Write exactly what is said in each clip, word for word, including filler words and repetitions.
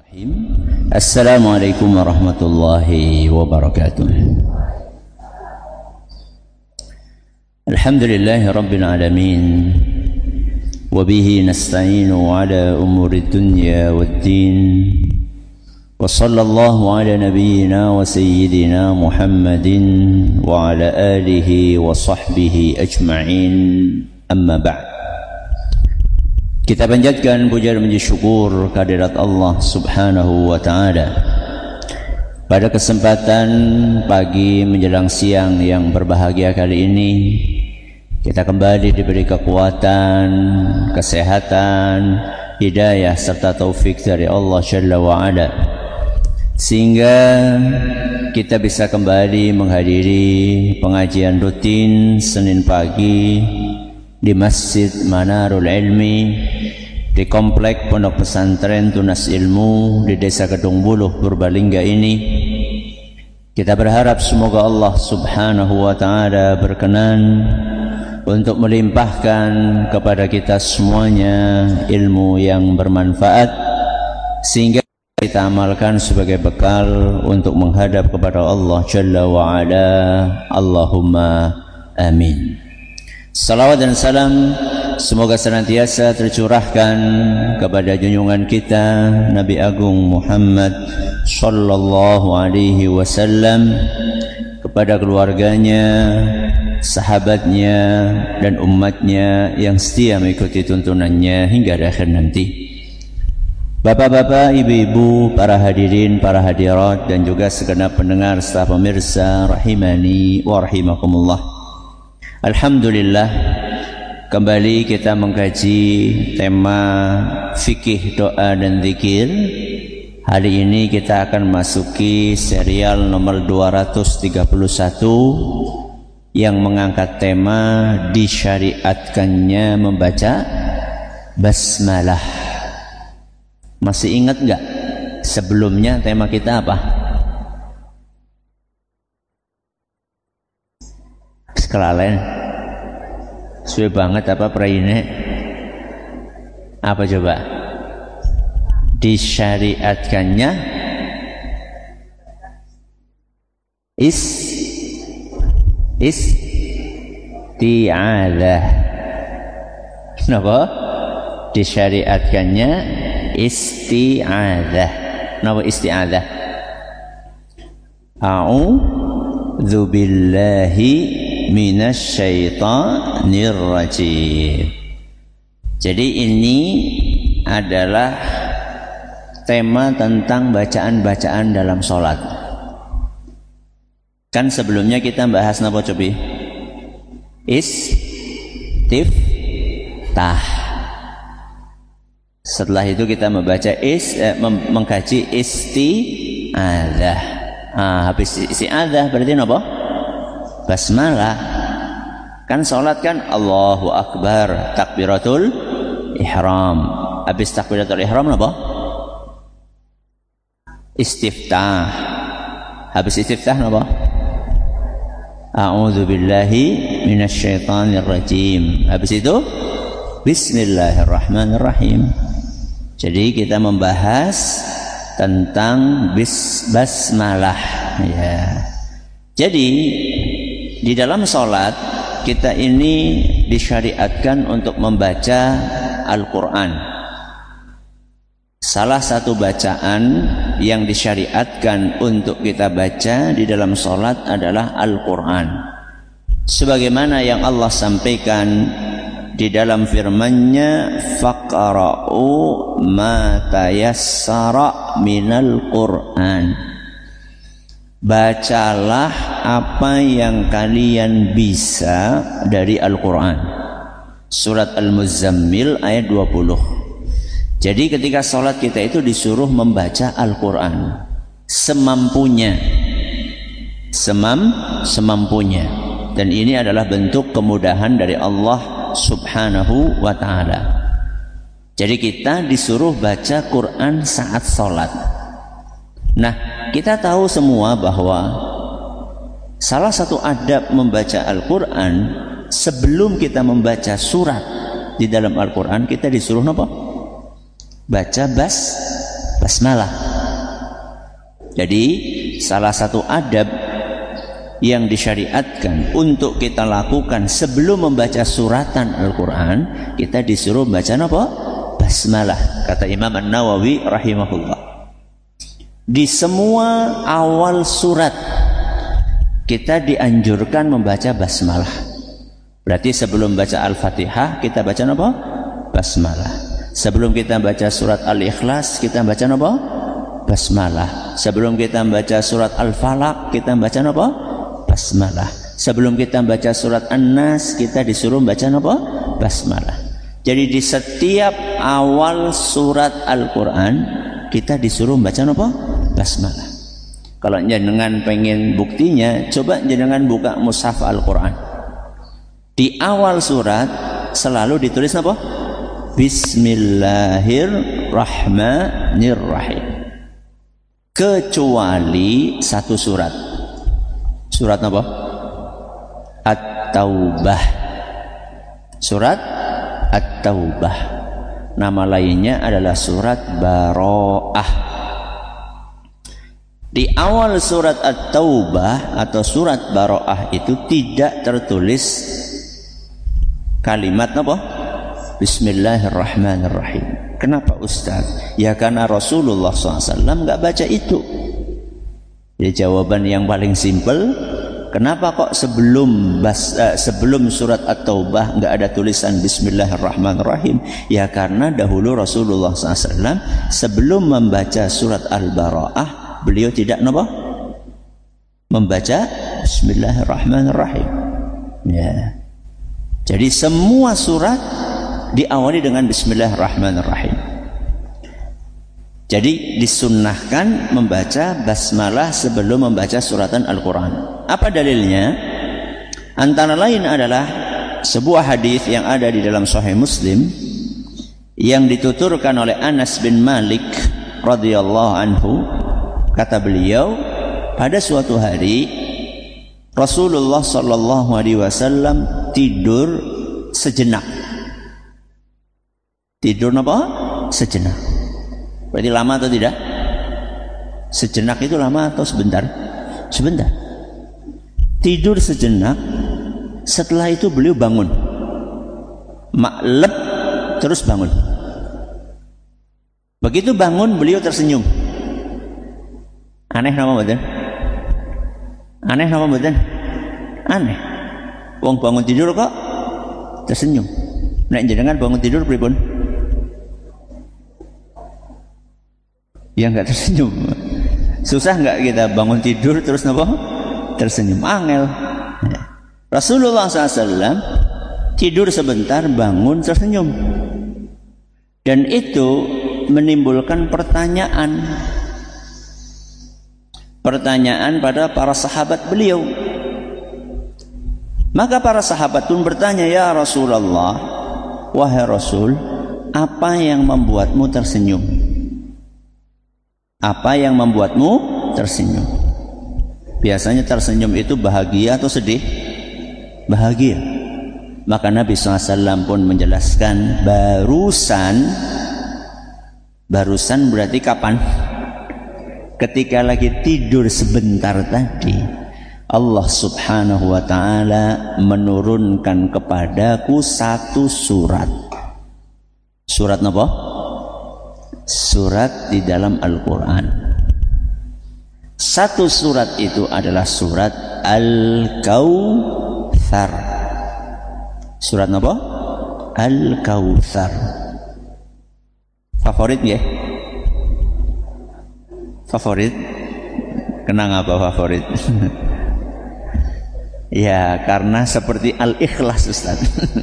Bismillahirrahmanirrahim. Assalamualaikum warahmatullahi wabarakatuh. Alhamdulillahi rabbil alamin. Wabihi nasta'inu ala umuri dunya waddin. Wa sallallahu ala nabiyyina wa sayyidina Muhammadin wa ala alihi wa sahbihi ajma'in. Amma ba'd. Kita panjatkan puja dan puji syukur kehadirat Allah Subhanahu wa taala. Pada kesempatan pagi menjelang siang yang berbahagia kali ini, kita kembali diberi kekuatan, kesehatan, hidayah serta taufik dari Allah Jalla wa Ala, sehingga kita bisa kembali menghadiri pengajian rutin Senin pagi di Masjid Manarul Ilmi, di komplek Pondok Pesantren Tunas Ilmu di Desa Kedung Buluh, Purbalingga ini. Kita berharap semoga Allah Subhanahu wa taala berkenan untuk melimpahkan kepada kita semuanya ilmu yang bermanfaat, sehingga kita amalkan sebagai bekal untuk menghadap kepada Allah Jalla wa Ala. Allahumma amin. Salawat dan salam semoga senantiasa tercurahkan kepada junjungan kita Nabi Agung Muhammad sallallahu alaihi wasallam, kepada keluarganya, sahabatnya, dan umatnya yang setia mengikuti tuntunannya hingga akhir nanti. Bapak-bapak, ibu-ibu, para hadirin, para hadirat, dan juga segenap pendengar serta pemirsa rahimani wa rahimakumullah. Alhamdulillah, kembali kita mengkaji tema fikih, doa, dan zikir. Hari ini kita akan masuki serial nomor dua ratus tiga puluh satu yang mengangkat tema disyariatkannya membaca basmalah. Masih ingat nggak sebelumnya tema kita apa? Sekelalen suwe banget apa praine? Apa coba? Disyariatkannya is is isti'adzah. Kenapa? Disyariatkannya isti'adzah. Kenapa isti'adzah? A'udzu billahi minasyaitonir rajim. Jadi ini adalah tema tentang bacaan-bacaan dalam sholat. Kan sebelumnya kita bahas napa cobi? Istiftah. Setelah itu kita membaca is eh, mengkaji isti'adzah. Ah, habis isti'adzah berarti napa? Basmalah. Kan sholat kan Allahu Akbar, takbiratul ihram. Habis takbiratul ihram apa? Istiftah. Habis istiftah apa? A'udzu billahi minasyaitonir rajim. Habis itu bismillahirrahmanirrahim. Jadi kita membahas tentang bis basmalah ya. Jadi di dalam sholat kita ini disyariatkan untuk membaca Al-Quran. Salah satu bacaan yang disyariatkan untuk kita baca di dalam sholat adalah Al-Quran, sebagaimana yang Allah sampaikan di dalam firman-Nya, faqra'u ma tayassara minal Qur'an. Bacalah apa yang kalian bisa dari Al-Quran. Surat Al-Muzammil ayat dua puluh. Jadi ketika sholat kita itu disuruh membaca Al-Quran semampunya, semam semampunya. Dan ini adalah bentuk kemudahan dari Allah Subhanahu wa ta'ala. Jadi kita disuruh baca Quran saat sholat. Nah, kita tahu semua bahwa salah satu adab membaca Al-Quran, sebelum kita membaca surat di dalam Al-Quran, kita disuruh apa? Baca bas basmalah. Jadi salah satu adab yang disyariatkan untuk kita lakukan sebelum membaca suratan Al-Quran, kita disuruh baca apa? Basmalah. Kata Imam An-Nawawi rahimahullah, di semua awal surat kita dianjurkan membaca basmalah. Berarti sebelum baca Al-Fatihah kita baca apa? Basmalah. Sebelum kita baca surat Al-Ikhlas kita baca apa? Basmalah. Sebelum kita baca surat Al-Falaq kita baca apa? Basmalah. Sebelum kita baca surat An-Nas kita disuruh baca apa? Basmalah. Jadi di setiap awal surat Al-Quran kita disuruh baca apa? Basmalah. Kalau jenengan pengen buktinya, coba jenengan buka mushaf Al-Quran. Di awal surat selalu ditulis apa? Bismillahirrahmanirrahim. Kecuali satu surat. Surat apa? At-Taubah. Surat At-Taubah. Nama lainnya adalah surat Baro'ah. Di awal surat At-Taubah atau surat Baro'ah itu tidak tertulis kalimat apa? Bismillahirrahmanirrahim. Kenapa Ustaz? Ya karena Rasulullah shallallahu alaihi wasallam nggak baca itu. Jadi jawaban yang paling simpel, kenapa kok sebelum bas, uh, sebelum surat At-Taubah nggak ada tulisan Bismillahirrahmanirrahim? Ya karena dahulu Rasulullah shallallahu alaihi wasallam sebelum membaca surat Al-Bara'ah, beliau tidak apa? Membaca Bismillahirrahmanirrahim. Ya. Jadi semua surat diawali dengan Bismillahirrahmanirrahim. Jadi disunnahkan membaca basmalah sebelum membaca suratan Al-Quran. Apa dalilnya? Antara lain adalah sebuah hadis yang ada di dalam Sahih Muslim yang dituturkan oleh Anas bin Malik radhiyallahu anhu. Kata beliau, pada suatu hari Rasulullah sallallahu alaihi wasallam tidur sejenak. Tidur apa? Sejenak. Berarti lama atau tidak? Sejenak itu lama atau sebentar? Sebentar. Tidur sejenak. Setelah itu beliau bangun. Maklep terus bangun. Begitu bangun beliau tersenyum. Aneh nama betul? Aneh nama betul? Aneh. Wong bangun tidur kok tersenyum. Nek jenengan bangun tidur pripun? Ya enggak tersenyum. Susah enggak kita bangun tidur terus napa? Tersenyum. Angel. Rasulullah shallallahu alaihi wasallam tidur sebentar bangun tersenyum. Dan itu menimbulkan pertanyaan. Pertanyaan pada para sahabat beliau. Maka para sahabat pun bertanya, ya Rasulullah, wahai Rasul, apa yang membuatmu tersenyum? Apa yang membuatmu tersenyum? Biasanya tersenyum itu bahagia atau sedih? Bahagia. Maka Nabi shallallahu alaihi wasallam pun menjelaskan, barusan, barusan berarti kapan? Ketika lagi tidur sebentar tadi, Allah subhanahu wa ta'ala menurunkan kepadaku satu surat. Surat apa? Surat di dalam Al-Quran. Satu surat itu adalah surat Al-Kautsar. Surat apa? Al-Kautsar. Favorit ya? Favorit? Kenang apa favorit? Ya karena seperti Al-Ikhlas Ustaz.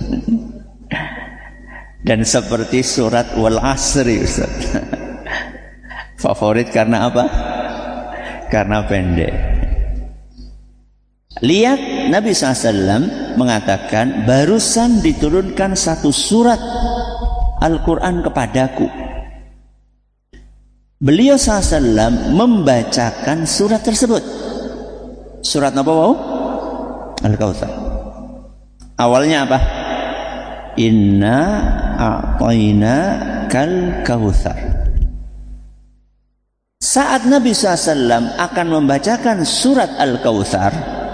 Dan seperti surat Wal Asri Ustaz. Favorit karena apa? Karena pendek. Lihat Nabi shallallahu alaihi wasallam mengatakan, barusan diturunkan satu surat Al-Quran kepadaku. Beliau shallallahu alaihi wasallam membacakan surat tersebut. Surat apa wau? Al-Kautsar. Awalnya apa? Inna a'tayna kal kautsar. saat Nabi shallallahu alaihi wasallam akan membacakan surat Al-Kautsar,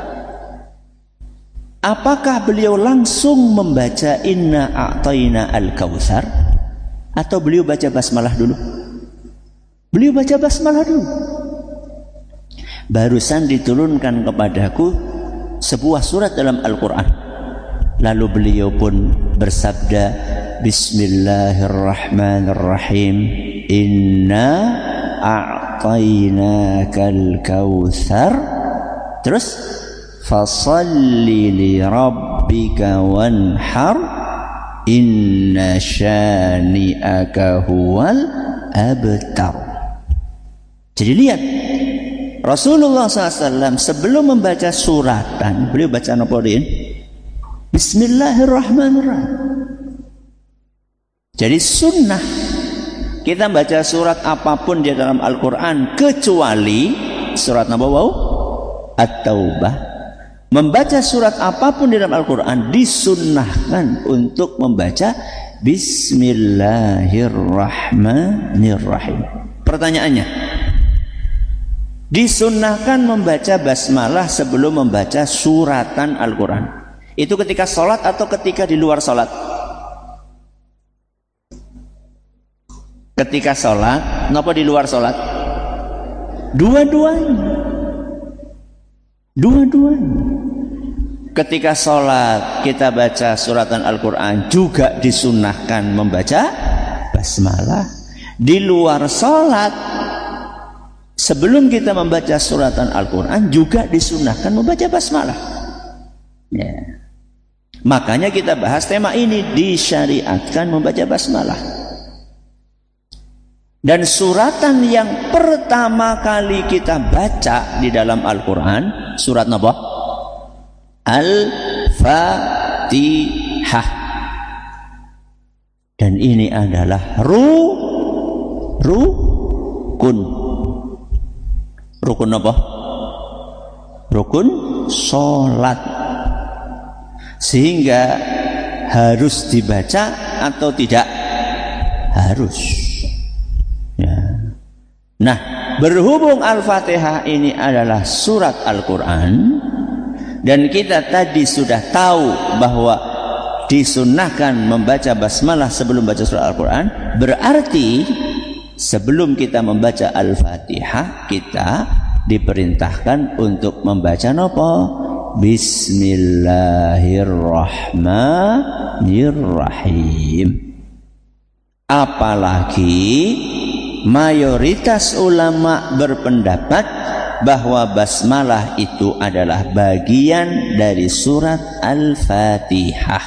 apakah beliau langsung membaca Inna a'tayna Al-Kautsar atau beliau baca basmalah dulu? Beliau baca basmalah dulu. Barusan diturunkan kepadaku sebuah surat dalam Al-Quran. Lalu beliau pun bersabda, Bismillahirrahmanirrahim. Inna a'tainakal kautsar. Terus fasalli li rabbika wanhar inna syani'aka huwal abtar. Jadi lihat, Rasulullah shallallahu alaihi wasallam sebelum membaca suratan, beliau baca noporin Bismillahirrahmanirrahim. Jadi sunnah kita baca surat apapun di dalam Al-Quran kecuali surat Nabawi At-Taubah. Membaca surat apapun di dalam Al-Quran disunnahkan untuk membaca Bismillahirrahmanirrahim. Pertanyaannya, disunnahkan membaca basmalah sebelum membaca suratan Al-Quran. Itu ketika sholat atau ketika di luar sholat? Ketika sholat, kenapa di luar sholat? Dua-duanya. Dua-duanya. Ketika sholat kita baca suratan Al-Quran, juga disunnahkan membaca basmalah. Di luar sholat, sebelum kita membaca suratan Al-Quran, juga disunnahkan membaca basmalah. Ya. Makanya kita bahas tema ini, disyariatkan membaca basmalah. Dan suratan yang pertama kali kita baca di dalam Al-Quran, surat apa? Al-Fatihah. Dan ini adalah ru rukun. Rukun apa? Rukun sholat. Sehingga harus dibaca atau tidak? Harus. Ya. Nah, berhubung Al-Fatihah ini adalah surat Al-Quran, dan kita tadi sudah tahu bahwa disunnahkan membaca basmalah sebelum baca surat Al-Quran, berarti sebelum kita membaca Al-Fatihah, kita diperintahkan untuk membaca apa? Bismillahirrahmanirrahim. Apalagi mayoritas ulama berpendapat bahwa basmalah itu adalah bagian dari surat Al-Fatihah.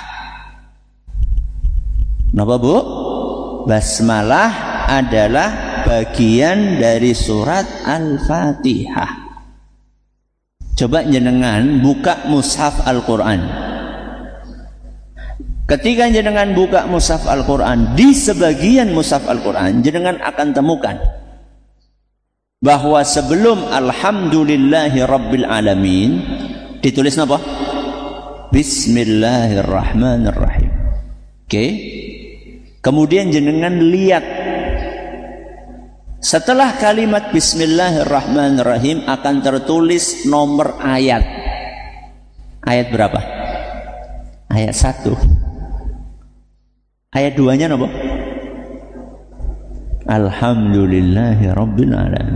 Kenapa, Bu? Basmalah adalah bagian dari surat Al-Fatihah. Coba jenengan buka mushaf Al-Quran. Ketika jenengan buka mushaf Al-Quran, di sebagian mushaf Al-Quran jenengan akan temukan bahwa sebelum Alhamdulillahi Rabbil Alamin ditulis apa? Bismillahirrahmanirrahim. Oke. Okay. Kemudian jenengan lihat, setelah kalimat Bismillahirrahmanirrahim akan tertulis nomor ayat. Ayat berapa? Ayat satu. Ayat duanya apa? Alhamdulillahi Rabbil Alamin.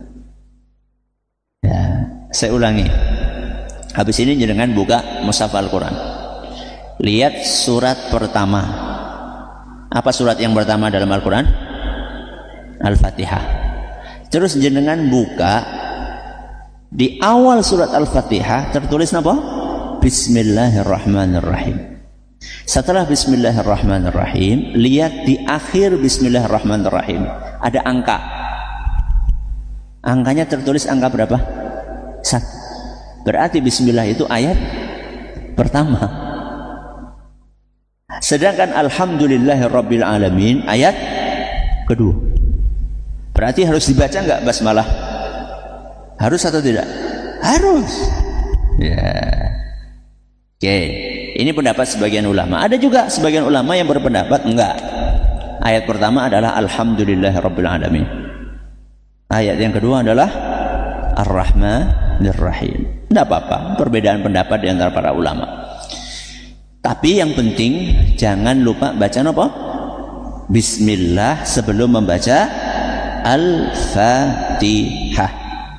Ya, saya ulangi. Habis ini jangan buka mushaf Al-Quran. Lihat surat pertama. Apa surat yang pertama dalam Al-Quran? Al-Fatihah. Terus jenengan buka di awal surat Al-Fatihah tertulis apa? Bismillahirrahmanirrahim. Setelah Bismillahirrahmanirrahim, lihat di akhir Bismillahirrahmanirrahim ada angka. Angkanya tertulis angka berapa? Satu. Berarti Bismillah itu ayat pertama. Sedangkan Alhamdulillahirabbil alamin ayat kedua. Berarti harus dibaca enggak basmalah? Harus atau tidak? Harus. Ya. Oke, ini pendapat sebagian ulama. Ada juga sebagian ulama yang berpendapat enggak. Ayat pertama adalah Alhamdulillahirabbil alamin. Ayat yang kedua adalah Ar-Rahmanir Rahim. Tidak apa-apa, perbedaan pendapat di antara para ulama. Tapi yang penting jangan lupa baca apa? Bismillah sebelum membaca Al-Fatihah.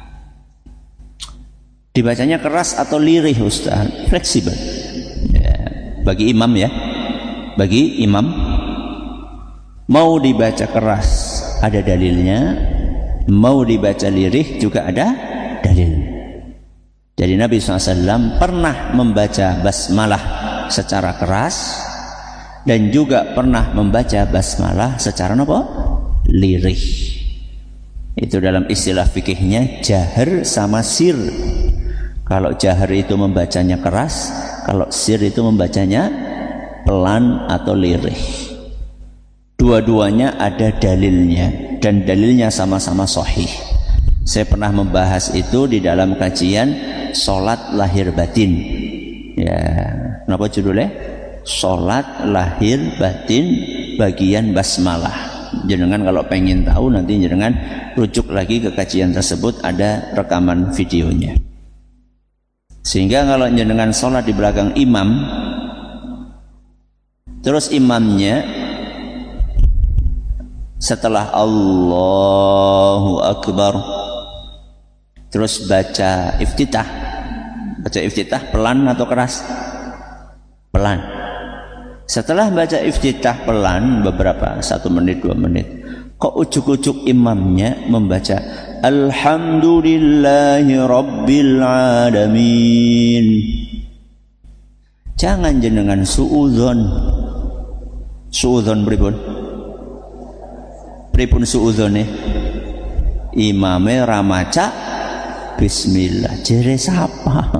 Dibacanya keras atau lirih Ustaz? Fleksibel. Ya, bagi imam ya. Bagi imam mau dibaca keras ada dalilnya, mau dibaca lirih juga ada dalil. Jadi Nabi shallallahu alaihi wasallam pernah membaca basmalah secara keras dan juga pernah membaca basmalah secara apa? Lirih. Itu dalam istilah fikihnya jahar sama sir. Kalau jahar itu membacanya keras, kalau sir itu membacanya pelan atau lirih. Dua-duanya ada dalilnya dan dalilnya sama-sama sahih. Saya pernah membahas itu di dalam kajian Sholat Lahir Batin. Ya, kenapa judulnya? Sholat Lahir Batin bagian basmalah. Jenengan kalau pengen tahu nanti jenengan rujuk lagi ke kajian tersebut, ada rekaman videonya. Sehingga kalau jenengan sholat di belakang imam, terus imamnya setelah Allahu Akbar terus baca iftitah, baca iftitah pelan atau keras? Pelan. Setelah baca iftitah pelan beberapa, satu menit dua menit, kok ujuk-ujuk imamnya membaca Alhamdulillahi Rabbil Alamin. Jangan jenengan suudzon. Suudzon pripun? Pripun suudzone? Imame ramaca bismillah. Jere sapa?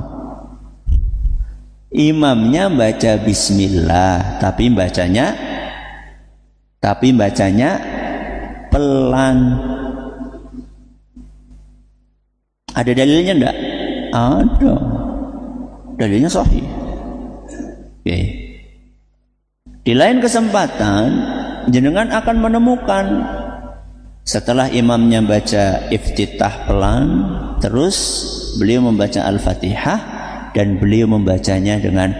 Imamnya baca bismillah, tapi bacanya tapi bacanya pelan. Ada dalilnya enggak? Ada. Dalilnya sahih. Oke. Di lain kesempatan jenengan akan menemukan setelah imamnya baca iftitah pelan, terus beliau membaca Al-Fatihah dan beliau membacanya dengan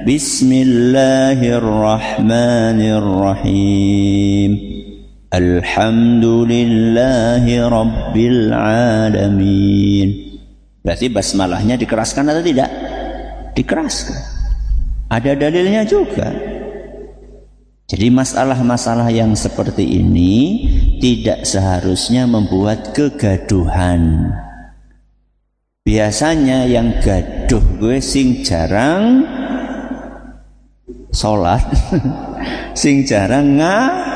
Bismillahirrahmanirrahim. Alhamdulillahi Rabbil Alamin. Berarti basmalahnya dikeraskan atau tidak? Dikeraskan. Ada dalilnya juga. Jadi masalah-masalah yang seperti ini tidak seharusnya membuat kegaduhan. Biasanya yang gaduh gue sing jarang sholat, sing jarang ngaji.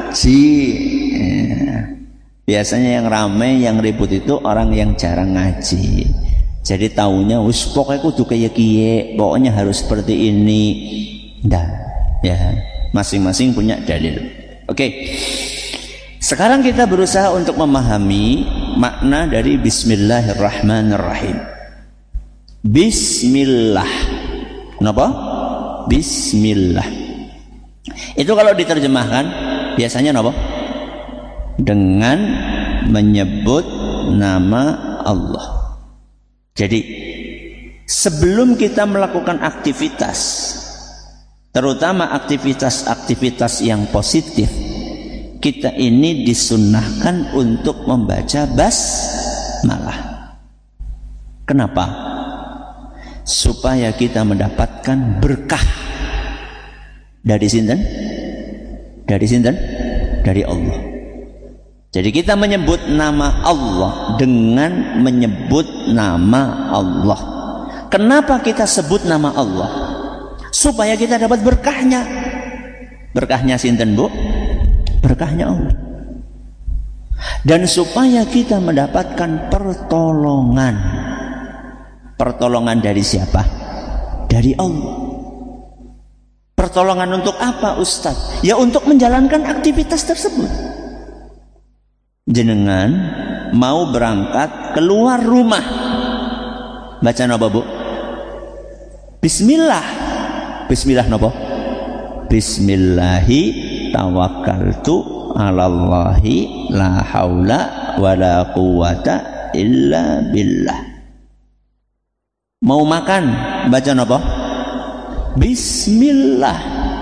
Biasanya yang ramai, yang ribut itu orang yang jarang ngaji. Jadi taunya wis pokoknya kudu kaya kiye, pokoknya harus seperti ini. Nggak, ya. Masing-masing punya dalil. Oke. Sekarang kita berusaha untuk memahami makna dari Bismillahirrahmanirrahim. Bismillah. Kenapa? Bismillah. Itu kalau diterjemahkan biasanya apa? Dengan menyebut nama Allah. Jadi sebelum kita melakukan aktivitas, terutama aktivitas-aktivitas yang positif, kita ini disunnahkan untuk membaca basmalah. Kenapa? Supaya kita mendapatkan berkah dari sinten? Dari sinten? Dari Allah. Jadi kita menyebut nama Allah dengan menyebut nama Allah. Kenapa kita sebut nama Allah? Supaya kita dapat berkahnya. Berkahnya sinten, Bu? Berkahnya Allah. Dan supaya kita mendapatkan pertolongan. Pertolongan dari siapa? Dari Allah. Pertolongan untuk apa, Ustaz? Ya untuk menjalankan aktivitas tersebut. Jenengan mau berangkat keluar rumah, baca napa, Bu? Bismillah. Bismillah napa? Bismillahi tawakkaltu 'alallahi la haula wala quwata illa billah. Mau makan baca apa? Bismillah.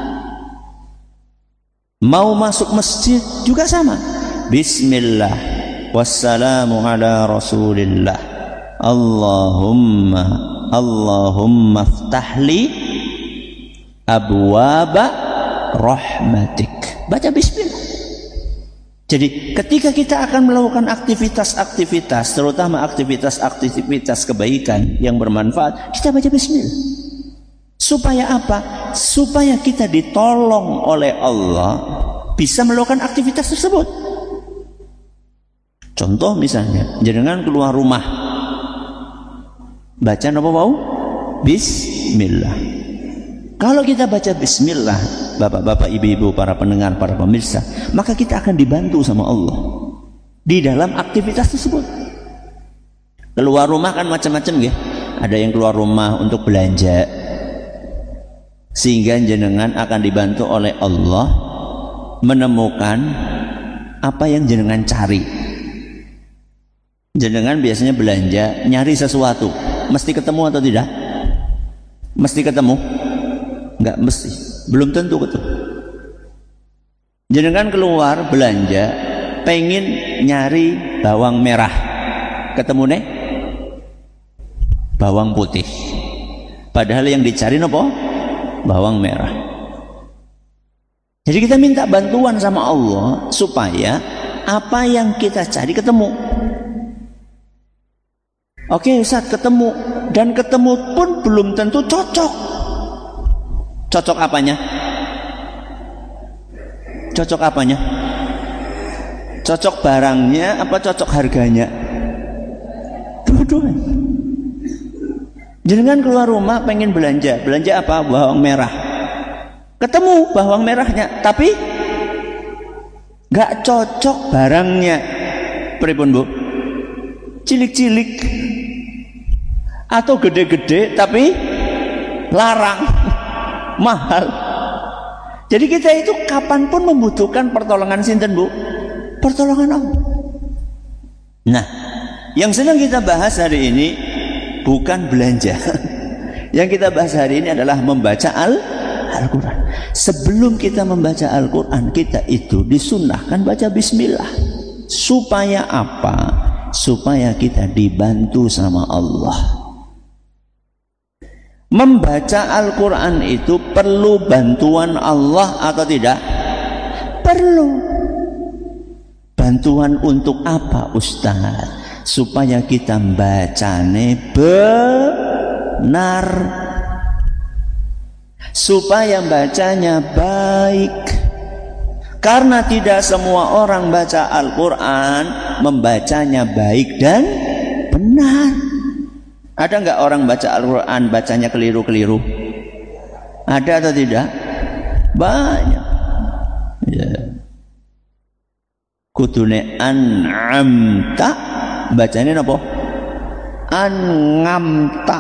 Mau masuk masjid juga sama. Bismillah. Wassalamu ala rasulillah. Allahumma Allahumma ftahli abwaba rahmatik. Baca bismillah. Jadi ketika kita akan melakukan aktivitas-aktivitas, terutama aktivitas-aktivitas kebaikan yang bermanfaat, kita baca bismillah. Supaya apa? Supaya kita ditolong oleh Allah bisa melakukan aktivitas tersebut. Contoh misalnya, jenengan keluar rumah, baca apa mau? Bismillah. Kalau kita baca bismillah, bapak-bapak, ibu-ibu, para pendengar, para pemirsa, maka kita akan dibantu sama Allah di dalam aktivitas tersebut. Keluar rumah kan macam-macam ya. Ada yang keluar rumah untuk belanja, sehingga jenengan akan dibantu oleh Allah menemukan apa yang jenengan cari. Jenengan biasanya belanja nyari sesuatu, mesti ketemu atau tidak? Mesti ketemu? Enggak mesti, belum tentu ketemu. Jenengan keluar belanja pengen nyari bawang merah, ketemu nih bawang putih, padahal yang dicari apa? Bawang merah. Jadi kita minta bantuan sama Allah supaya apa yang kita cari ketemu. Oke Ustaz, ketemu, dan ketemu pun belum tentu cocok. Cocok apanya? Cocok apanya? Cocok barangnya apa cocok harganya? Dua-duanya. Jenengan keluar rumah pengen belanja, belanja apa? Bawang merah. Ketemu bawang merahnya, tapi gak cocok barangnya. Pripun Bu? Cilik-cilik atau gede-gede tapi larang, mahal. Jadi kita itu kapanpun membutuhkan pertolongan sinten Bu? Pertolongan Allah. Nah, yang sedang kita bahas hari ini bukan belanja. Yang kita bahas hari ini adalah membaca Al Al-Quran. Sebelum kita membaca Al-Quran, kita itu disunnahkan baca bismillah. Supaya apa? Supaya kita dibantu sama Allah. Membaca Al-Quran itu perlu bantuan Allah atau tidak? Perlu. Bantuan untuk apa Ustaz? Supaya kita bacane benar, supaya bacanya baik. Karena tidak semua orang baca Al-Quran membacanya baik dan benar. Ada nggak orang baca Al-Quran bacanya keliru-keliru? Ada atau tidak? Banyak ya. Kudune an'amta, bacanya apa? An'amta.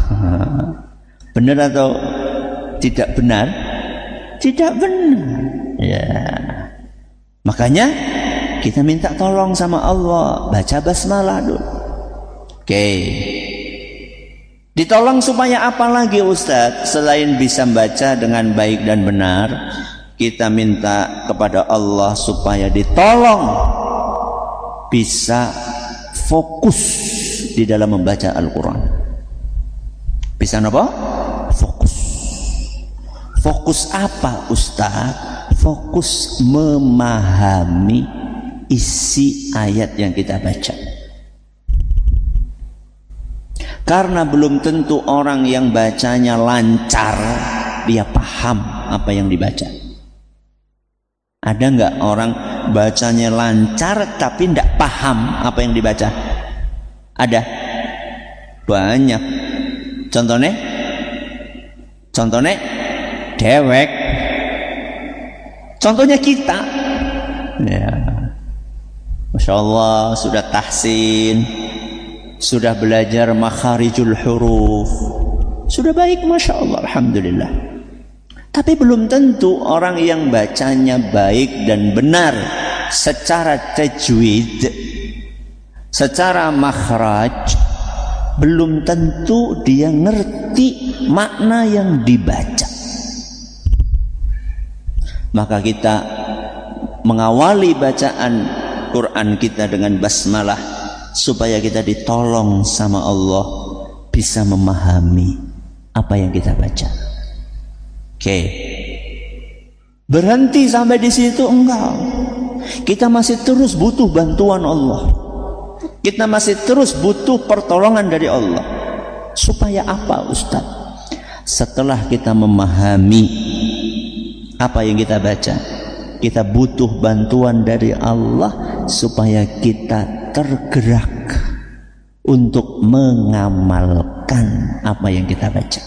Benar atau tidak benar? Tidak benar ya. Makanya kita minta tolong sama Allah, baca basmalah dulu. Oke. Ditolong supaya apa lagi Ustaz? Selain bisa membaca dengan baik dan benar, kita minta kepada Allah supaya ditolong bisa fokus di dalam membaca Al-Quran. Bisa apa? Fokus. Fokus apa Ustaz? Fokus memahami isi ayat yang kita baca. Karena belum tentu orang yang bacanya lancar dia paham apa yang dibaca. Ada nggak orang bacanya lancar tapi tidak paham apa yang dibaca? Ada. Banyak. Contohnya? Contohnya dewek. Contohnya kita. Ya. Masya Allah sudah tahsin, sudah belajar makharijul huruf, sudah baik, Masya Allah, Alhamdulillah. Tapi belum tentu orang yang bacanya baik dan benar secara tajwid, secara makhraj, belum tentu dia ngerti makna yang dibaca. Maka kita mengawali bacaan Quran kita dengan basmalah supaya kita ditolong sama Allah bisa memahami apa yang kita baca. Oke. Berhenti sampai di situ enggak. Kita masih terus butuh bantuan Allah. Kita masih terus butuh pertolongan dari Allah. Supaya apa, Ustaz? Setelah kita memahami apa yang kita baca, kita butuh bantuan dari Allah supaya kita tergerak untuk mengamalkan apa yang kita baca.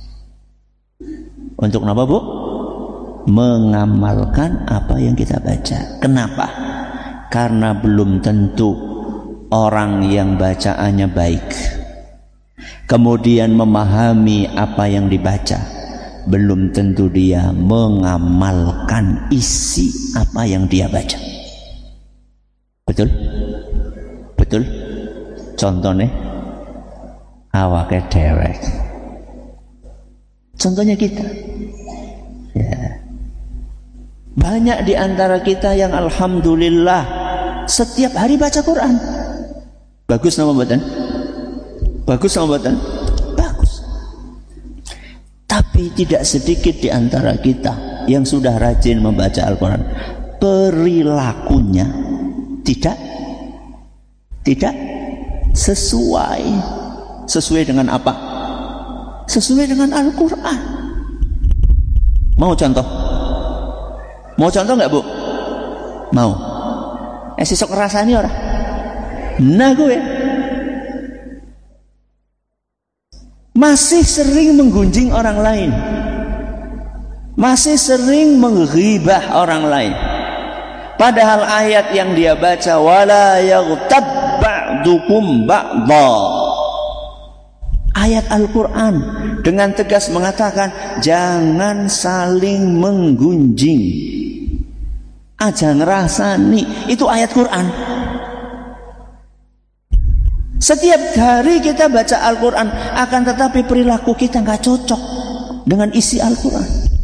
Untuk apa, Bu? Mengamalkan apa yang kita baca. Kenapa? Karena belum tentu orang yang bacaannya baik kemudian memahami apa yang dibaca, belum tentu dia mengamalkan isi apa yang dia baca. Betul? Betul? Contohnya awake dewek. Contohnya kita. Ya. Banyak di antara kita yang alhamdulillah setiap hari baca Quran. Bagus nama buatan? Bagus nama buatan? Bagus. Tapi tidak sedikit di antara kita yang sudah rajin membaca Al-Quran, perilakunya tidak tidak sesuai. Sesuai dengan apa? Sesuai dengan Al-Quran. Mau contoh? Mau contoh nggak, Bu? Mau? Eh sesok rasani ora? Nah gue masih sering menggunjing orang lain, masih sering menghibah orang lain. Padahal ayat yang dia baca wala yaghtab ba'dukum ba'dha, ayat Al-Quran dengan tegas mengatakan jangan saling menggunjing, aja ngerasani. Itu ayat Quran. Setiap hari kita baca Al-Quran, akan tetapi perilaku kita nggak cocok dengan isi Al-Quran.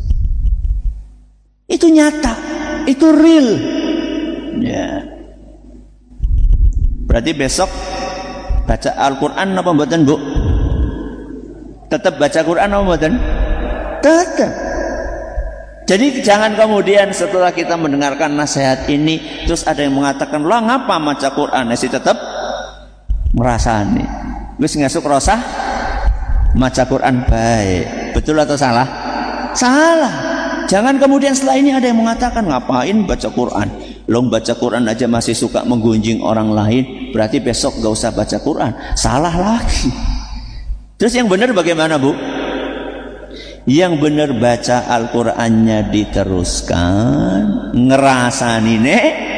Itu nyata, itu real. Ya. Berarti besok baca Al-Quran apa mboten, Bu? Tetap baca Quran apa mboten? Tetap. Jadi jangan kemudian setelah kita mendengarkan nasihat ini terus ada yang mengatakan, "Lah ngapa maca Quran?" Masih tetap merasani. Wis ngasuk rasa maca Quran baik. Betul atau salah? Salah. Jangan kemudian setelah ini ada yang mengatakan, "Ngapain baca Quran? Long baca Quran aja masih suka menggunjing orang lain, berarti besok gak usah baca Quran." Salah lagi. Terus yang benar bagaimana, Bu? Yang benar baca Al-Qur'annya diteruskan, ngerasanine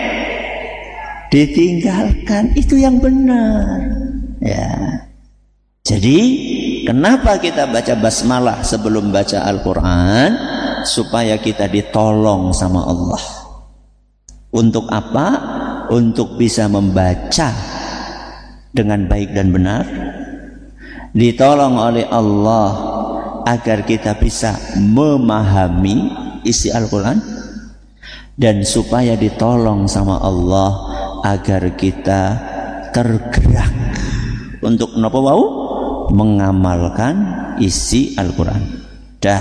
ditinggalkan, itu yang benar. Ya. Jadi, kenapa kita baca basmalah sebelum baca Al-Qur'an? Supaya kita ditolong sama Allah. Untuk apa? Untuk bisa membaca dengan baik dan benar. Ditolong oleh Allah agar kita bisa memahami isi Al-Quran, dan supaya ditolong sama Allah agar kita tergerak untuk napa wau mengamalkan isi Al-Quran. Dah,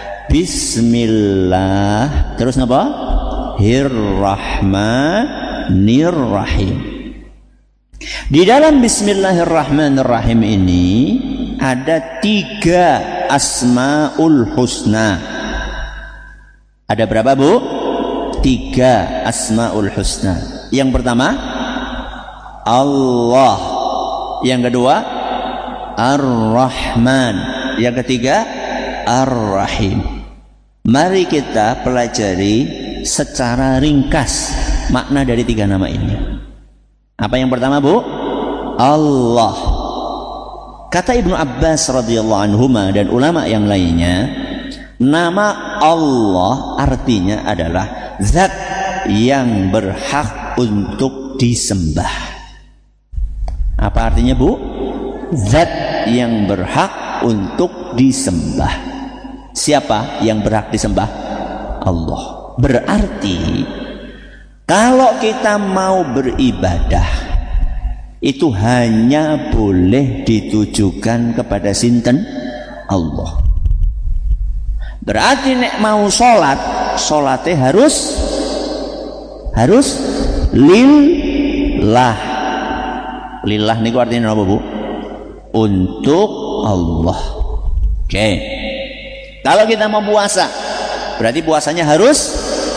Bismillah, terus napa? Hirrahmanirrahim. Di dalam Bismillahirrahmanirrahim ini ada tiga Asmaul Husna. Ada berapa, Bu? Tiga Asmaul Husna. Yang pertama Allah, yang kedua Ar-Rahman, yang ketiga Ar-Rahim. Mari kita pelajari secara ringkas makna dari tiga nama ini. Apa yang pertama, Bu? Allah. Kata Ibnu Abbas radhiyallahu anhuma dan ulama yang lainnya, nama Allah artinya adalah zat yang berhak untuk disembah. Apa artinya, Bu? Zat yang berhak untuk disembah. Siapa yang berhak disembah? Allah. Berarti kalau kita mau beribadah itu hanya boleh ditujukan kepada sinten? Allah. Berarti nek mau sholat, sholatnya harus harus lillah. Lillah niku artinya apa, Bu? Untuk Allah. Oke. Okay. Kalau kita mau puasa, berarti puasanya harus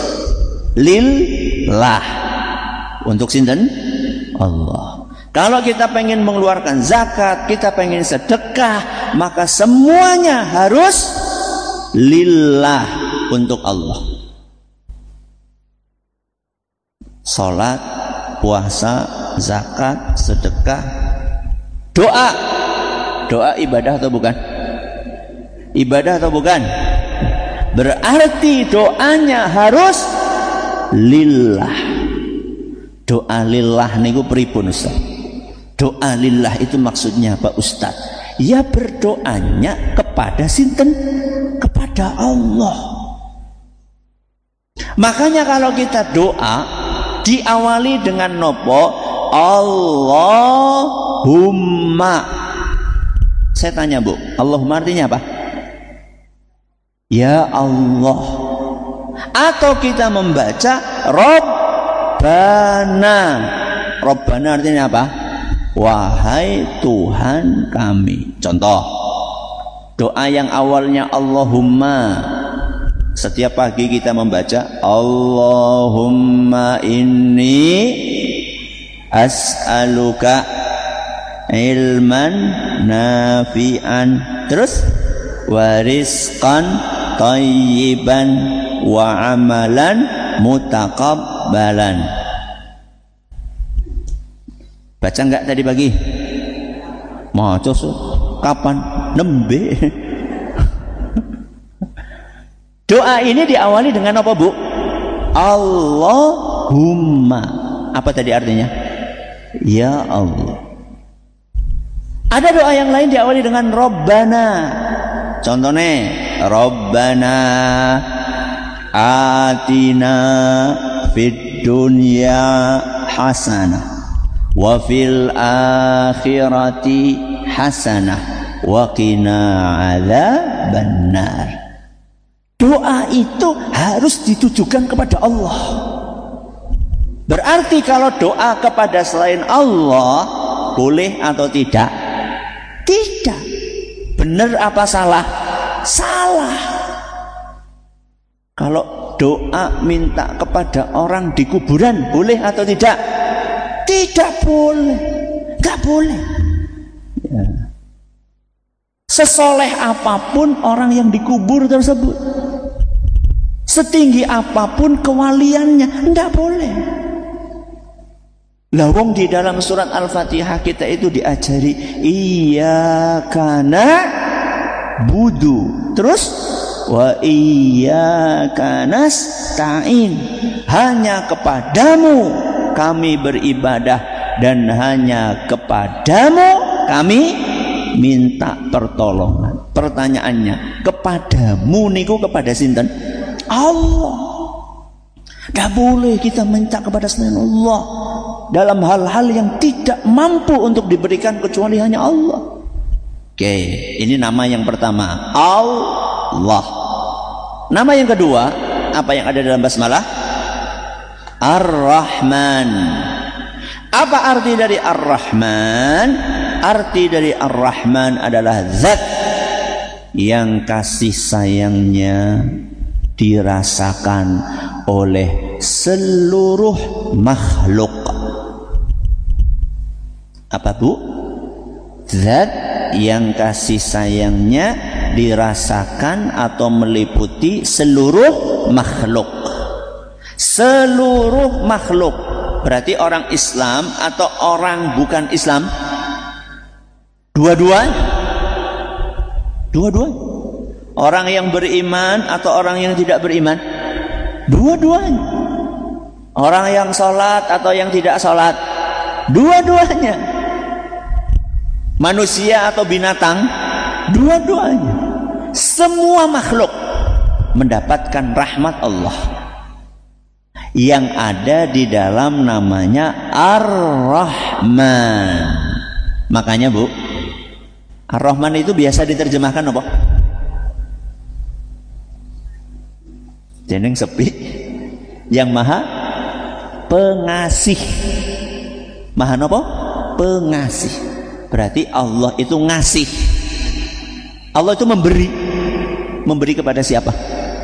lillah. Untuk sinten? Allah. Kalau kita pengen mengeluarkan zakat, kita pengen sedekah, maka semuanya harus lillah, untuk Allah. Salat, puasa, zakat, sedekah, doa. Doa ibadah atau bukan? Ibadah atau bukan? Berarti doanya harus lillah. Doa lillah niku pripun, Ustaz? Doa lillah itu maksudnya apa, Ustaz? Ya berdoanya kepada sinten? Kepada Allah. Makanya kalau kita doa diawali dengan nopo? Allahumma. Saya tanya, Bu, Allahumma artinya apa? Ya Allah. Atau kita membaca Rabbana. Rabbana artinya apa? Wahai Tuhan kami. Contoh, doa yang awalnya Allahumma, setiap pagi kita membaca Allahumma inni as'aluka ilman nafi'an, terus warisqan thayyiban wa amalan mutaqabbalan. Baca enggak tadi pagi? Maca kapan? Nembe. Doa ini diawali dengan apa, Bu? Allahumma. Apa tadi artinya? Ya Allah. Ada doa yang lain diawali dengan Rabbana. Contohnya Rabbana atina fid dunya hasanah wa fil akhirati hasanah wa qina adzabannar. Doa itu harus ditujukan kepada Allah. Berarti kalau doa kepada selain Allah boleh atau tidak? Tidak. Benar apa salah? Salah. Kalau doa minta kepada orang di kuburan boleh atau tidak? Tidak boleh. Tidak boleh. Ya. Sesoleh apapun orang yang dikubur tersebut, setinggi apapun kewaliannya, tidak boleh. Lawang di dalam surat Al-Fatihah kita itu diajari iyyaka na'budu, terus wa iyyaka nasta'in, hanya kepadamu kami beribadah dan hanya kepadamu kami minta pertolongan. Pertanyaannya, kepadamu niku kepada sinten? Allah. Tidak boleh kita minta kepada selain Allah dalam hal-hal yang tidak mampu untuk diberikan kecuali hanya Allah. Oke, ini nama yang pertama, Allah. Nama yang kedua, apa yang ada dalam basmalah? Ar-Rahman. Apa arti dari Ar-Rahman? Arti dari Ar-Rahman adalah zat yang kasih sayangnya dirasakan oleh seluruh makhluk. Apa, Bu? Zat yang kasih sayangnya dirasakan atau meliputi seluruh makhluk. Seluruh makhluk. Berarti orang Islam atau orang bukan Islam? Dua-duanya. Dua-duanya. Orang yang beriman atau orang yang tidak beriman? Dua-duanya. Orang yang sholat atau yang tidak sholat, dua-duanya. Manusia atau binatang, dua-duanya. Semua makhluk mendapatkan rahmat Allah yang ada di dalam namanya Ar-Rahman. Makanya Bu, Ar-Rahman itu biasa diterjemahkan apa? Jeneng sepi, yang maha pengasih. Maha apa? Pengasih. Berarti Allah itu ngasih. Allah itu memberi. Memberi kepada siapa?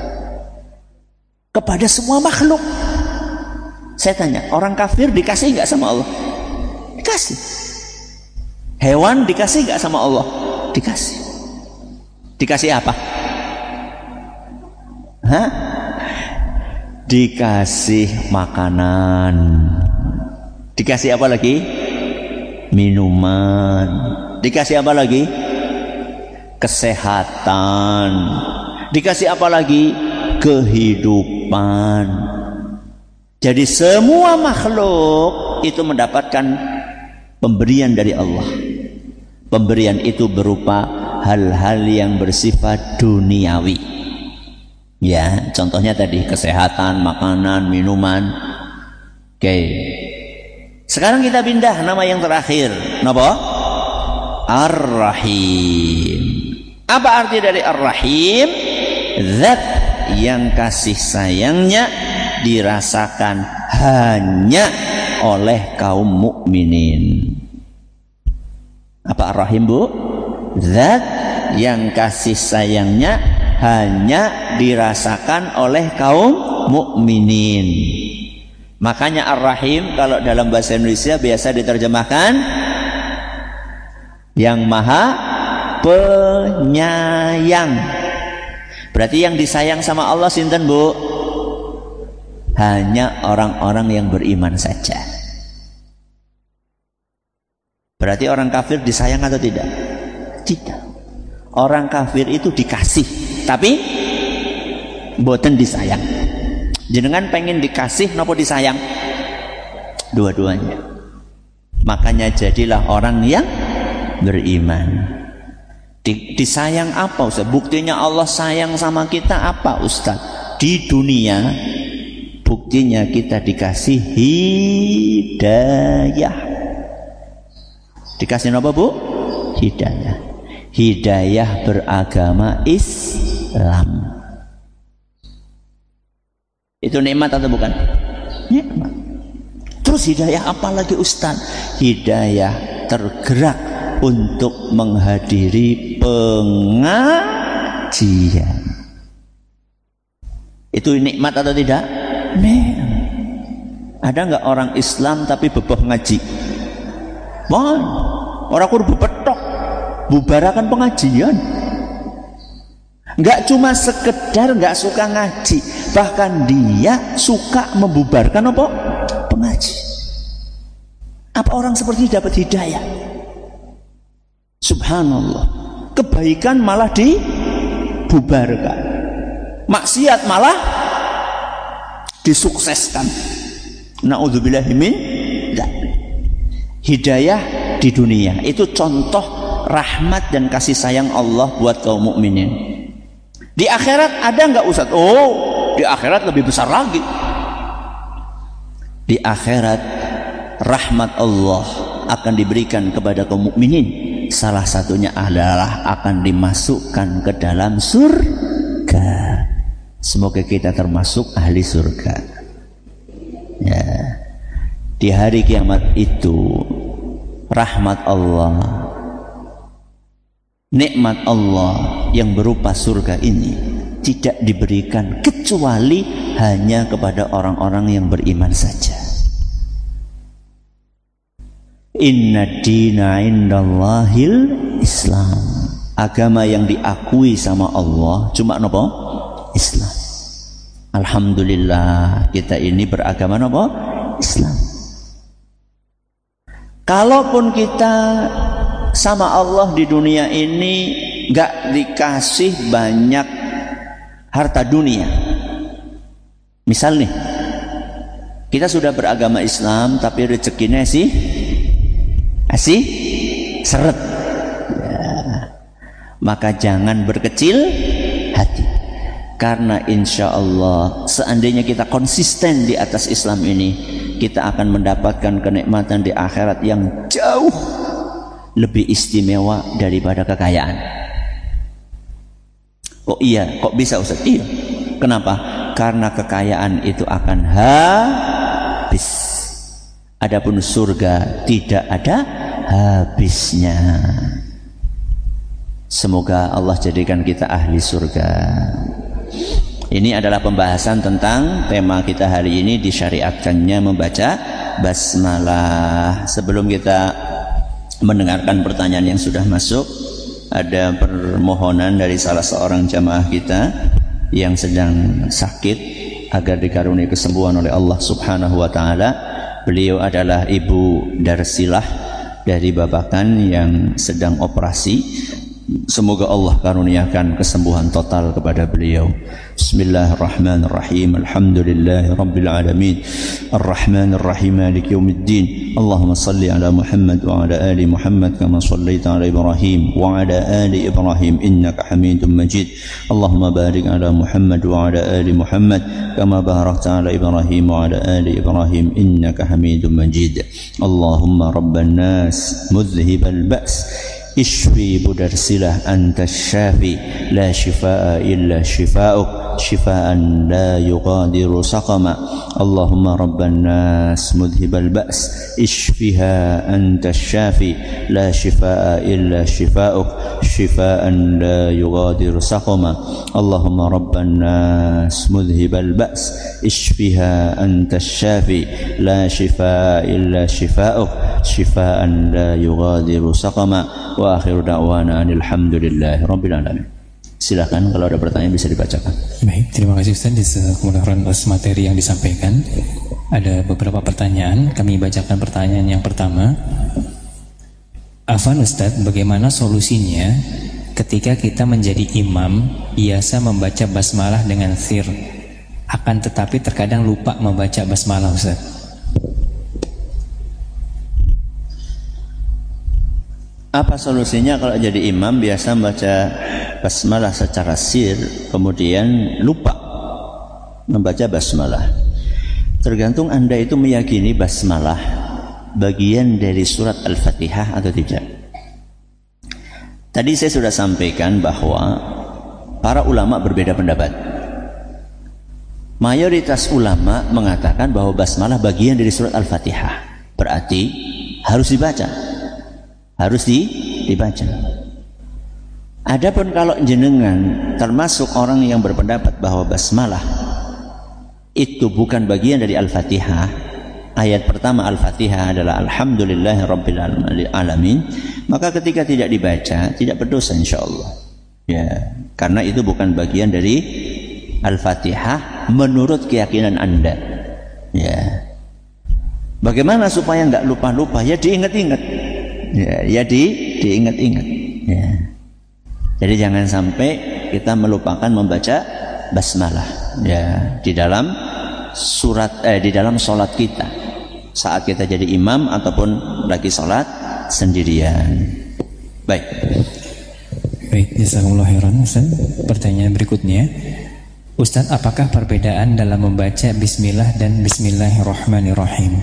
Kepada semua makhluk. Saya tanya, orang kafir dikasih nggak sama Allah? Dikasih. Hewan dikasih nggak sama Allah? Dikasih. Dikasih apa? Hah? Dikasih makanan. Dikasih apa lagi? Minuman. Dikasih apa lagi? Kesehatan. Dikasih apa lagi? Kehidupan. Jadi semua makhluk itu mendapatkan pemberian dari Allah. Pemberian itu berupa hal-hal yang bersifat duniawi. Ya, contohnya tadi kesehatan, makanan, minuman. Oke. Sekarang kita pindah nama yang terakhir. Napa? Ar-Rahim. Apa arti dari Ar-Rahim? Zat yang kasih sayangnya dirasakan hanya oleh kaum mukminin. Apa Ar-Rahim, Bu? Zat yang kasih sayangnya hanya dirasakan oleh kaum mukminin. Makanya Ar-Rahim kalau dalam bahasa Indonesia biasa diterjemahkan yang maha penyayang. Berarti yang disayang sama Allah sinten, Bu? Hanya orang-orang yang beriman saja. Berarti orang kafir disayang atau tidak? Tidak. Orang kafir itu dikasih, tapi boten disayang. Jenengan pengen dikasih nopo disayang? Dua-duanya. Makanya jadilah orang yang beriman. Di, disayang apa Ustaz? Buktinya Allah sayang sama kita apa Ustaz? Di dunia buktinya kita dikasih hidayah. Dikasih apa, Bu? Hidayah. Hidayah beragama Islam. Itu nikmat atau bukan? Nikmat. Terus hidayah apa lagi Ustaz? Hidayah tergerak untuk menghadiri pengajian. Itu nikmat atau tidak? Nikmat. Ada nggak orang Islam tapi beboh ngaji? Wah, orang kurbu petok, bubarakan pengajian. Nggak cuma sekedar nggak suka ngaji, bahkan dia suka membubarkan apa? Pengaji. Apa orang seperti ini dapat hidayah? Subhanallah. Kebaikan malah dibubarkan, maksiat malah disukseskan. Na'udzubillahi min dzalik. Hidayah di dunia itu contoh rahmat dan kasih sayang Allah buat kaum mukminin. Di akhirat ada nggak Ustaz? Oh, di akhirat lebih besar lagi. Di akhirat rahmat Allah akan diberikan kepada kaum mukminin. Salah satunya adalah akan dimasukkan ke dalam surga. Semoga kita termasuk ahli surga. Ya. Di hari kiamat itu rahmat Allah, nikmat Allah yang berupa surga ini tidak diberikan kecuali hanya kepada orang-orang yang beriman saja. Inna dina indallahil Islam. Agama yang diakui sama Allah cuma apa? Islam. Alhamdulillah kita ini beragama apa? Islam. Kalaupun kita sama Allah di dunia ini gak dikasih banyak harta dunia, misal nih Kita sudah beragama Islam tapi rezekinya sih asih seret. Ya. Maka jangan berkecil hati. Karena insya Allah seandainya kita konsisten di atas Islam ini, kita akan mendapatkan kenikmatan di akhirat yang jauh lebih istimewa daripada kekayaan. Oh iya, kok bisa Ustaz? Iya. Kenapa? Karena kekayaan itu akan habis. Adapun surga tidak ada habisnya. Semoga Allah jadikan kita ahli surga. Ini adalah pembahasan tentang tema kita hari ini, disyariatkannya membaca basmalah. Sebelum kita mendengarkan pertanyaan yang sudah masuk, ada permohonan dari salah seorang jamaah kita yang sedang sakit agar dikaruniai kesembuhan oleh Allah Subhanahu wa taala. Beliau adalah Ibu Darsilah dari Babakan yang sedang operasi. Semoga Allah karuniakan kesembuhan total kepada beliau. Bismillahirrahmanirrahim. Alhamdulillahi rabbil alamin. Arrahmanirrahim maliki yaumiddin. Allahumma salli ala Muhammad wa ala ali Muhammad kama sallaita ala Ibrahim wa ala ali Ibrahim innaka Hamidum Majid. Allahumma barik ala Muhammad wa ala ali Muhammad kama barakta ala Ibrahim wa ala ali Ibrahim innaka Hamidum Majid. Allahumma rabban nas mudhhibal ba's اشفي بدرسله أنت الشافي لا شفاء إلا شفاؤك شفاء لا يغادر سقما اللهم رب الناس مذهب البأس اشفها أنت الشافي لا شفاء إلا شفاؤك شفاء لا يغادر سقما اللهم رب الناس مذهب البأس اشفها أنت الشافي لا شفاء إلا شفاؤك شفاء لا يغادر سقما wa akhiru da'wana alhamdulillahi rabbil alamin. Silakan kalau ada pertanyaan bisa dibacakan. Baik, terima kasih Ustaz kemudian atas materi yang disampaikan. Ada beberapa pertanyaan, kami bacakan pertanyaan yang pertama. Afwan Ustaz, bagaimana solusinya ketika kita menjadi imam biasa membaca basmalah dengan sir, akan tetapi terkadang lupa membaca basmalah Ustaz? Apa solusinya kalau jadi imam biasa membaca basmalah secara sir kemudian lupa membaca basmalah? Tergantung Anda itu meyakini basmalah bagian dari surat Al-Fatihah atau tidak. Tadi saya sudah sampaikan bahwa para ulama berbeda pendapat. Mayoritas ulama mengatakan bahwa basmalah bagian dari surat Al-Fatihah, berarti harus dibaca. Harus di, dibaca. Adapun kalau jenengan termasuk orang yang berpendapat bahwa basmalah itu bukan bagian dari Al-Fatihah, ayat pertama Al-Fatihah adalah Alhamdulillahi rabbil alamin, maka ketika tidak dibaca tidak berdosa insyaallah. Ya, karena itu bukan bagian dari Al-Fatihah menurut keyakinan Anda. Ya. Bagaimana supaya enggak lupa-lupa? Ya diingat-ingat. Ya, ya di diingat-ingat. Ya. Jadi jangan sampai kita melupakan membaca basmalah. Ya, di dalam surat eh di dalam salat kita. Saat kita jadi imam ataupun lagi salat sendirian. Baik. Baik, jazakumullah khairan Ustaz. Pertanyaan berikutnya. Ustaz, apakah perbedaan dalam membaca bismillah dan bismillahirrahmanirrahim?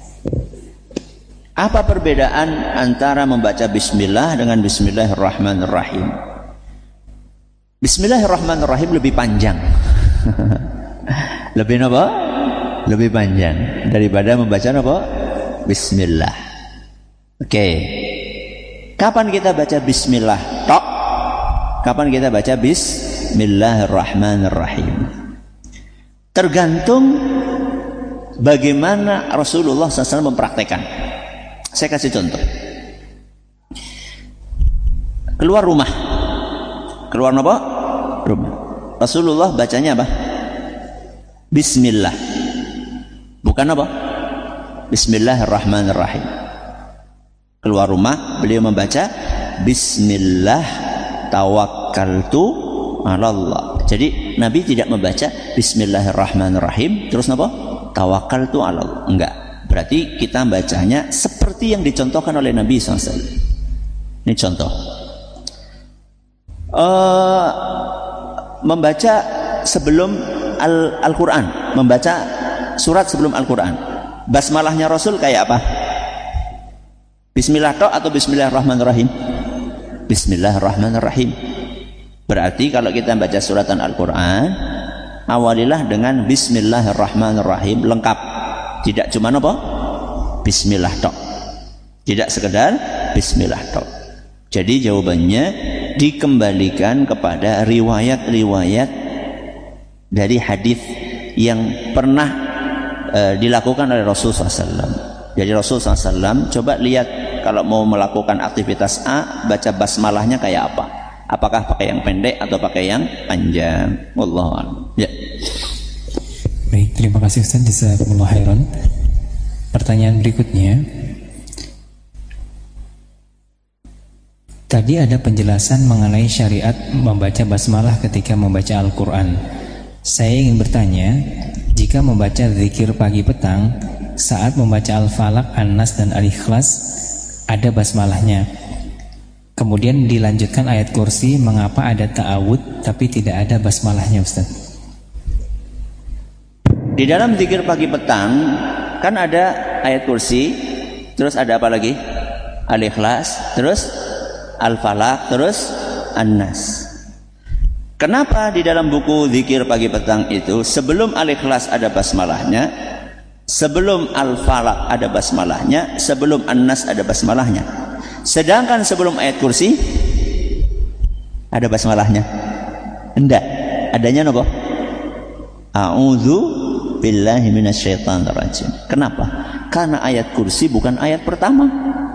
Apa perbedaan antara membaca bismillah dengan bismillahirrahmanirrahim? Bismillahirrahmanirrahim lebih panjang. Lebih apa? Lebih panjang daripada membaca apa? Bismillah. Oke. Okay. Kapan kita baca bismillah? Tok. Kapan kita baca bismillahirrahmanirrahim? Tergantung bagaimana Rasulullah shallallahu alaihi wasallam mempraktekkan. Saya kasih contoh. Keluar rumah. Keluar apa? Rumah. Rasulullah bacanya apa? Bismillah. Bukan apa? Bismillahirrahmanirrahim. Keluar rumah, beliau membaca Bismillah tawakkaltu ala Allah. Jadi Nabi tidak membaca Bismillahirrahmanirrahim terus apa? Tawakkaltu 'ala Allah. Enggak. Berarti kita bacanya seperti yang dicontohkan oleh Nabi shallallahu alaihi wasallam. Ini contoh. Uh, membaca sebelum Al- Al-Quran, membaca surat sebelum Al-Quran. Basmalahnya Rasul kayak apa? Bismillah tok atau Bismillahirrahmanirrahim? Bismillahirrahmanirrahim. Berarti kalau kita baca suratan Al-Quran, awalilah dengan Bismillahirrahmanirrahim lengkap. Tidak cuma apa? Bismillah tok. Tidak sekedar Bismillah tok. Jadi jawabannya dikembalikan kepada riwayat-riwayat dari hadis yang pernah e, dilakukan oleh Rasulullah shallallahu alaihi wasallam. Jadi Rasulullah shallallahu alaihi wasallam, coba lihat kalau mau melakukan aktivitas A, baca basmalahnya kayak apa? Apakah pakai yang pendek atau pakai yang panjang? Wallahu a'lam. Ya. Baik, terima kasih Ustaz, jazakumullah khairan. Pertanyaan berikutnya, tadi ada penjelasan mengenai syariat membaca basmalah ketika membaca Al-Quran. Saya ingin bertanya, jika membaca zikir pagi petang, saat membaca Al-Falaq, An-Nas, dan Al-Ikhlas, ada basmalahnya. Kemudian dilanjutkan ayat kursi, mengapa ada ta'awud tapi tidak ada basmalahnya Ustaz? Di dalam zikir pagi petang kan ada ayat kursi, terus ada apa lagi? Al-Ikhlas, terus Al-Falaq, terus An-Nas. Kenapa di dalam buku zikir pagi petang itu sebelum Al-Ikhlas ada basmalahnya, sebelum Al-Falaq ada basmalahnya, sebelum An-Nas ada basmalahnya? Sedangkan sebelum ayat kursi ada basmalahnya? Enggak. Adanya apa? A'udzu billahi minasyaitonir rajim. Kenapa? Karena ayat kursi bukan ayat pertama.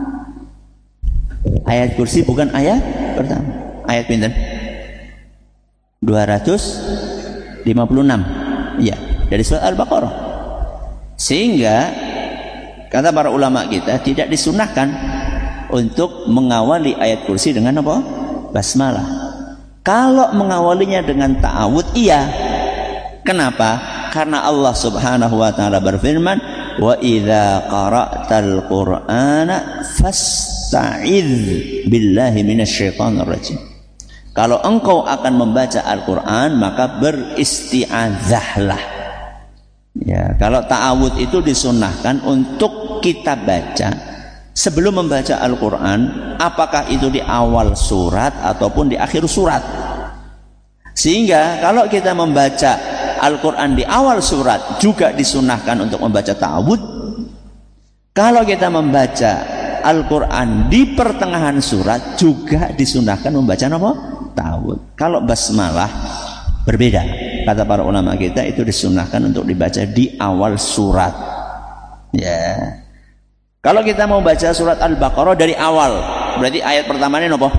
Ayat kursi bukan ayat pertama. Ayat pinten? dua ratus lima puluh enam. Iya, dari surat Al-Baqarah. Sehingga kata para ulama kita tidak disunahkan untuk mengawali ayat kursi dengan apa? Basmalah. Kalau mengawalinya dengan ta'awud, iya. Kenapa? Karena Allah Subhanahu wa taala berfirman, "Wa idza qara'tal Qur'ana fasta'idz billahi minasyaitonir rajim." Kalau engkau akan membaca Al-Qur'an, maka beristi'adzahlah. Ya, kalau ta'awud itu disunnahkan untuk kita baca sebelum membaca Al-Qur'an, apakah itu di awal surat ataupun di akhir surat. Sehingga kalau kita membaca Al-Quran di awal surat juga disunahkan untuk membaca ta'awud. Kalau kita membaca Al-Quran di pertengahan surat juga disunahkan membaca apa? Ta'awud. Kalau basmalah berbeda. Kata para ulama kita itu disunahkan untuk dibaca di awal surat. Ya. Kalau kita mau baca surat Al-Baqarah dari awal, berarti ayat pertamanya apa?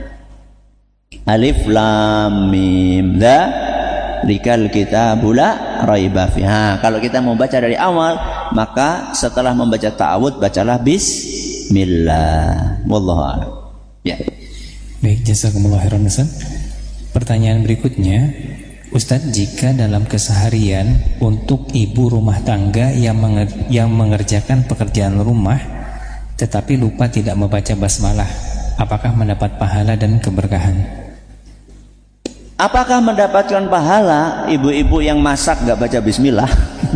Alif Lam Mim Dza Likal kitabul la raiba fiha. Kalau kita mau baca dari awal, maka setelah membaca ta'awud bacalah bismillah. Wallahu a'lam. Ya. Baik, jazakumullah khairan Ustaz. Pertanyaan berikutnya, Ustaz, jika dalam keseharian untuk ibu rumah tangga yang menger yang mengerjakan pekerjaan rumah tetapi lupa tidak membaca basmalah, apakah mendapat pahala dan keberkahan? Apakah mendapatkan pahala ibu-ibu yang masak gak baca bismillah?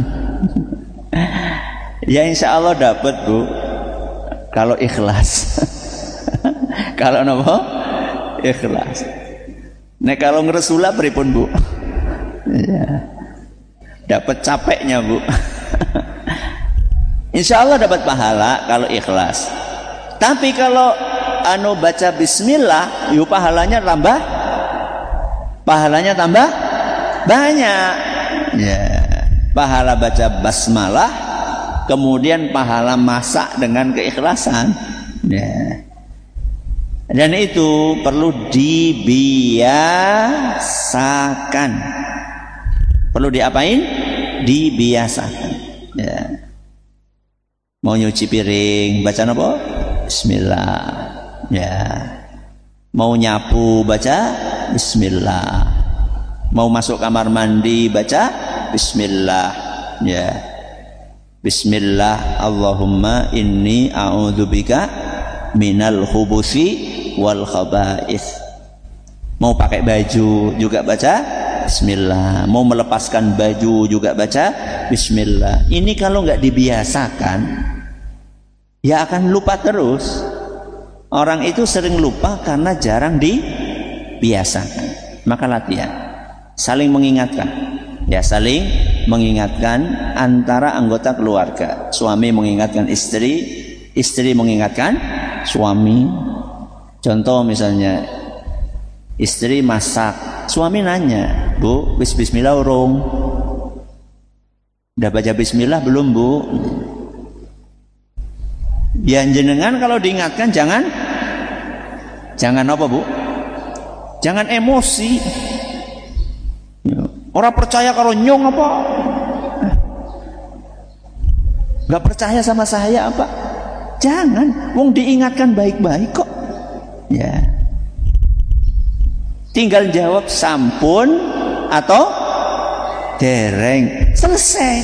Ya insya Allah dapat bu, kalau ikhlas. Kalau apa? Ikhlas. Nah kalau ngeresula pripun bu? Ya. Dapat capeknya bu. Insya Allah dapat pahala kalau ikhlas. Tapi kalau anu baca bismillah, yuk pahalanya tambah. Pahalanya tambah banyak. Ya, pahala baca basmalah, kemudian pahala masak dengan keikhlasan. Ya. Dan itu perlu dibiasakan. Perlu diapain? Dibiasakan. Ya. Mau nyuci piring, baca apa? Bismillah. Ya. Mau nyapu, baca bismillah. Mau masuk kamar mandi, baca bismillah. Ya. Bismillah Allahumma inni a'udzubika minal khubuthi wal khaba'ith. Mau pakai baju juga baca Bismillah, mau melepaskan baju juga baca Bismillah. Ini kalau nggak dibiasakan ya akan lupa terus. Orang itu sering lupa karena jarang dibiasakan. Maka latihan, saling mengingatkan. Ya, saling mengingatkan antara anggota keluarga. Suami mengingatkan istri, istri mengingatkan suami. Contoh misalnya istri masak, suami nanya, "Bu, bis bismillah urung? Udah baca bismillah belum, Bu?" Ya jenengan kalau diingatkan jangan jangan apa, Bu? Jangan emosi. Orang percaya kalau nyong apa? Gak percaya sama saya apa? Jangan, wong diingatkan baik-baik kok. Ya. Tinggal jawab sampun atau dereng. Selesai.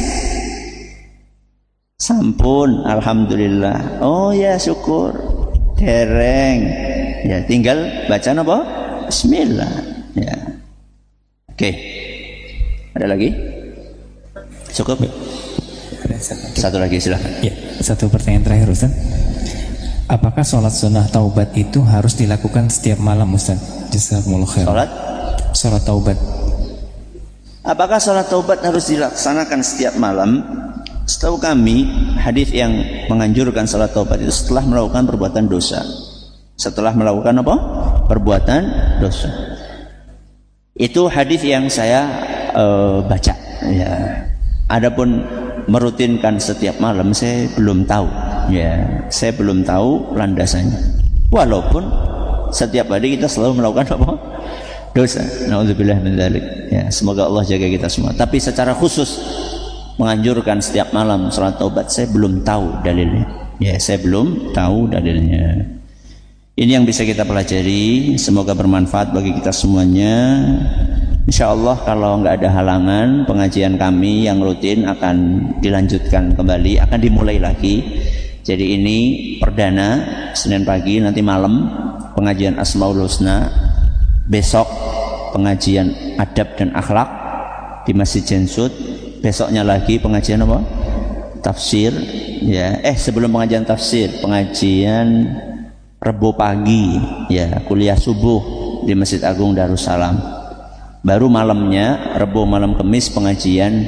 Sampun, alhamdulillah. Oh ya, syukur. Dereng. Ya, tinggal baca apa? Bismillah. Ya. Oke. Okay. Ada lagi? Cukup? Ada satu. Satu lagi silahkan. Ya, satu pertanyaan terakhir Ustaz. Apakah sholat sunnah taubat itu harus dilakukan setiap malam Ustaz? Jazakumullah khair. Sholat? Sholat taubat. Apakah sholat taubat harus dilaksanakan setiap malam? Setahu kami, hadis yang menganjurkan sholat taubat itu setelah melakukan perbuatan dosa. Setelah melakukan apa? Perbuatan dosa. Itu hadis yang saya Uh, baca. Ya. Adapun merutinkan setiap malam saya belum tahu. Ya, saya belum tahu landasannya. Walaupun setiap hari kita selalu melakukan apa? Dosa. Nauzubillah min dzalik. Ya, semoga Allah jaga kita semua. Tapi secara khusus menganjurkan setiap malam salat taubat saya belum tahu dalilnya. Ya, saya belum tahu dalilnya. Ini yang bisa kita pelajari. Semoga bermanfaat bagi kita semuanya. Insya Allah kalau nggak ada halangan, pengajian kami yang rutin akan dilanjutkan kembali, akan dimulai lagi. Jadi ini perdana, Senin pagi, nanti malam pengajian Asmaul Husna, besok pengajian adab dan akhlak di Masjid Jensut, besoknya lagi pengajian apa? Tafsir. Ya, eh sebelum pengajian tafsir, pengajian Rebo pagi, ya kuliah subuh di Masjid Agung Darussalam. Baru malamnya, Rebo malam Kamis pengajian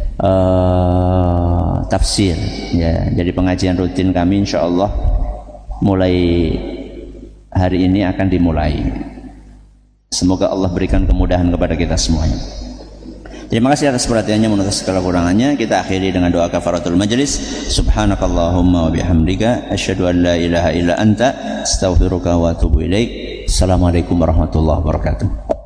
uh, tafsir. Ya, jadi pengajian rutin kami insya Allah mulai hari ini akan dimulai. Semoga Allah berikan kemudahan kepada kita semuanya. Terima kasih atas perhatiannya, menurut segala kurangannya. Kita akhiri dengan doa kafaratul majlis. Subhanakallahumma wa bihamdika asyhadu an la ilaha illa anta astaghfiruka wa atubu ilaik. Assalamualaikum warahmatullahi wabarakatuh.